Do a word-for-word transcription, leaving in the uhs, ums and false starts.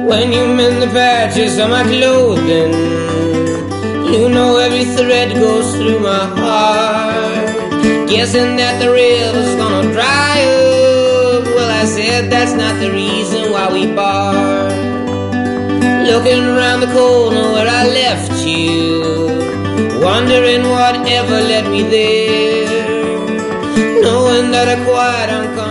When you mend the patches on my clothing, you know every thread goes through my heart. Guessing that the river's gonna dry up. Well, I said that's not the reason why we part. Looking around the corner where I left you, wondering whatever led me there, knowing that a quiet, uncomfortable